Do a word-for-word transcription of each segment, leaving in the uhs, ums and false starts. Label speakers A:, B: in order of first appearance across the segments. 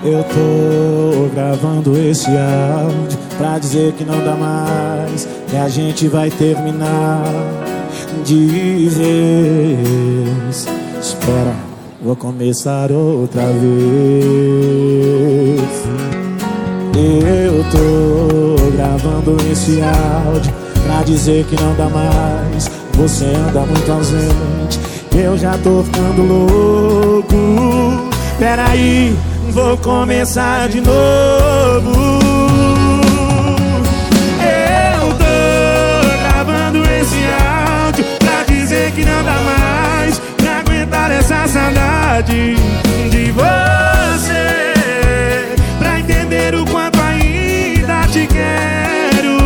A: Eu tô gravando esse áudio pra dizer que não dá mais, que a gente vai terminar de vez. Espera, vou começar outra vez. Eu tô gravando esse áudio pra dizer que não dá mais, você anda muito ausente, eu já tô ficando louco. Peraí, vou começar de novo. Eu tô gravando esse áudio pra dizer que não dá mais pra aguentar essa saudade de você, pra entender o quanto ainda te quero.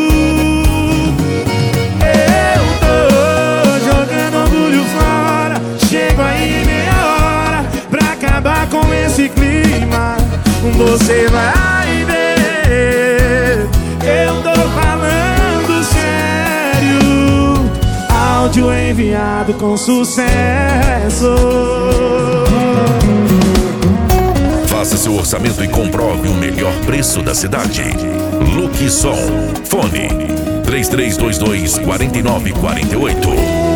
A: Eu tô jogando orgulho fora, chego aí em meia hora pra acabar com esse clima. Você vai ver, eu tô falando sério. Áudio enviado com sucesso.
B: Faça seu orçamento e comprove o melhor preço da cidade. Look Som. Fone três três dois dois, quatro nove quatro oito.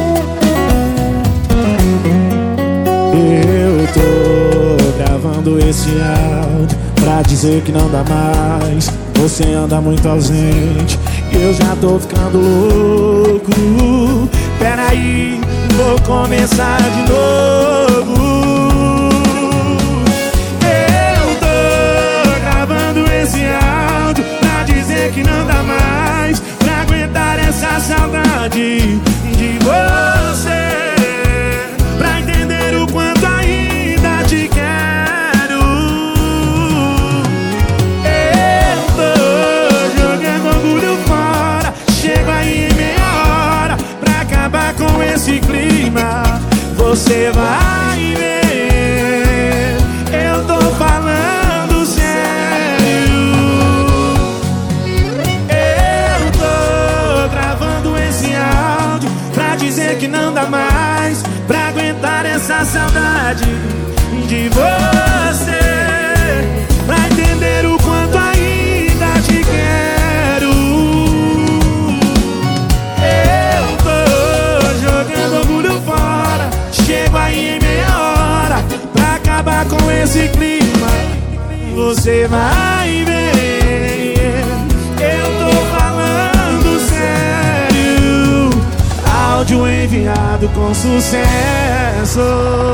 A: Eu tô gravando esse áudio pra dizer que não dá mais, você anda muito ausente, eu já tô ficando louco. Peraí, vou começar de novo. Eu tô gravando esse áudio pra dizer que não dá mais pra aguentar essa saudade de você, pra entender o quanto ainda te quero. Eu tô jogando orgulho fora, chego aí em meia hora pra acabar com esse clima. Você vai ver, eu tô falando sério. Eu tô gravando esse áudio pra dizer que não dá mais pra aguentar essa saudade de você, pra entender o quanto ainda te quero. Eu tô jogando orgulho fora, chego aí em meia hora pra acabar com esse clima. Você vai ver, eu tô falando sério. Áudio enviado com sucesso.